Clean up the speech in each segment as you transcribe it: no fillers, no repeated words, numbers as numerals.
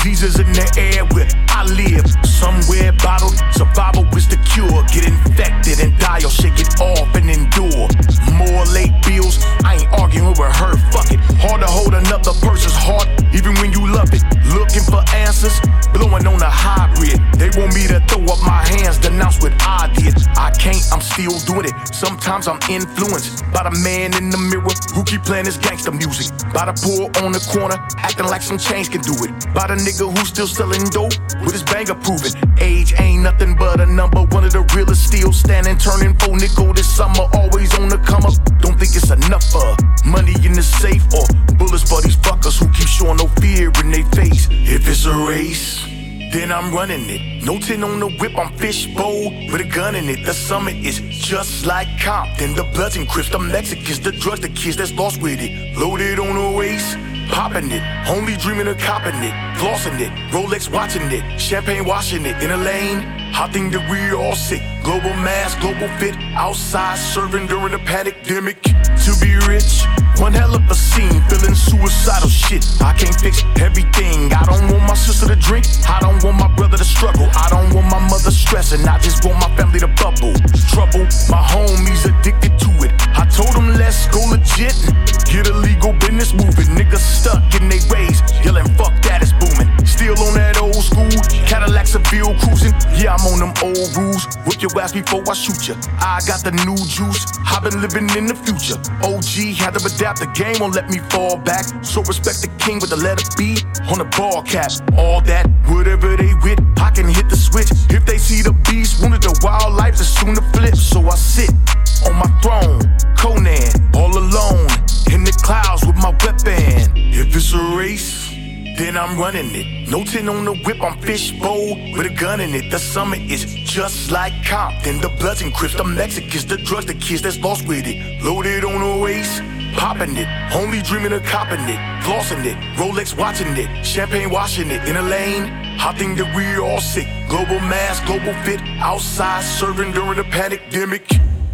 Diseases in the air where I live. Somewhere bottled, survival is the cure. Get infected and die or shake it off and endure. More late bills, I ain't arguing with her, fuck it. Hard to hold another person's heart, even when you love it. Looking for answers, blowing on a hybrid. They want me to throw up my hands, denounce what I did. I can't, I'm still doing it. Sometimes I'm influenced by the man in the mirror who keep playing his gangster music. By the poor on the corner, acting like some change can do it. By the nigga who's still selling dope with his banger proven. Age ain't nothing but a number. One of the realest still standing, turning full nickel this summer. Always on the come up. Don't think it's enough money in the safe or bullets for these fuckers who keep showing no fear in their face. If it's a race, then I'm running it. No tin on the whip, I'm fishbowl with a gun in it. The summit is just like Compton. The Bloods and Crips, the Mexicans, the drugs, the kids that's lost with it. Loaded on the waist, popping it. Only dreaming of copping it. Flossing it, Rolex watching it. Champagne washing it in a lane. I think that we all sick. Global mass, global fit. Outside serving during the pandemic. To be rich, one hell of a scene. Feeling suicidal shit. I can't fix everything. I don't want my sister to drink. I don't want my brother to struggle. I don't want my mother stressing. I just want my family to bubble. Trouble, my homies addicted to it. I told them let's go legit. Get a legal business moving. Niggas stuck in their ways. Yelling fuck that, it's booming. Still on that old school. Cadillac Seville cruising. Yeah, I'm on them old rules. Whip your ass before I shoot ya. I got the new juice. I've been living in the future. OG had to adapt, the game won't let me fall back. So respect the king with the letter B on the ball cap. All that, whatever they with, I can hit the switch. If they see the beast, wounded the wildlife is soon to flip. So I sit on my throne, Conan, all alone, in the clouds with my weapon. If it's a race, then I'm running it. No tin on the whip, I'm fishbowl with a gun in it. The summit is just like Compton. The Bloods and Crips, the Mexicans, the drugs, the kids that's lost with it. Loaded on the waist, popping it. Only dreaming of copping it. Flossing it, Rolex watching it. Champagne washing it in a lane. I think that we all sick. Global mass, global fit. Outside serving during the pandemic.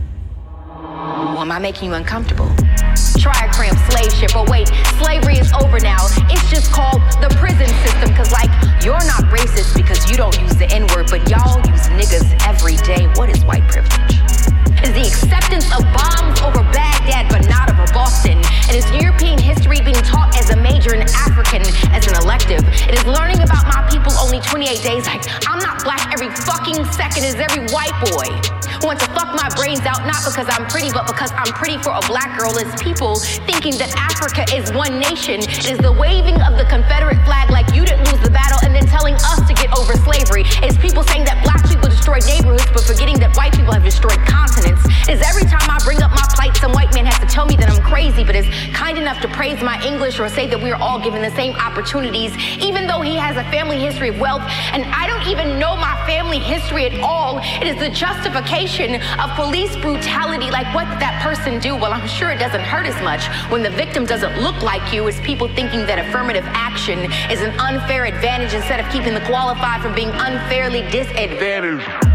Am I making you uncomfortable? Triacram slave ship, but wait, slavery is over now. It's just called the prison system. Cause like, you're not racist because you don't use the N-word, but y'all use niggas every day. What is white privilege? Is the acceptance of bombs over Baghdad but not over Boston. It is European history being taught as a major and African as an elective. It is learning about my people only 28 days. Like, I'm not black every fucking second as every white boy. Want to fuck my brains out, not because I'm pretty, but because I'm pretty for a black girl. It's people thinking that Africa is one nation. It is the waving of the Confederate flag like you didn't lose the battle and then telling us to get over slavery. It's people saying that black people destroyed neighborhoods, but forgetting that white people have destroyed continents. It's every time I bring up my plight, some white man has to tell me that I'm crazy, but is kind enough to praise my English or say that we are all given the same opportunities, even though he has a family history of wealth, and I don't even know my family history at all. It is the justification of police brutality. Like, what did that person do? Well, I'm sure it doesn't hurt as much when the victim doesn't look like you. It's people thinking that affirmative action is an unfair advantage instead of keeping the qualified from being unfairly disadvantaged.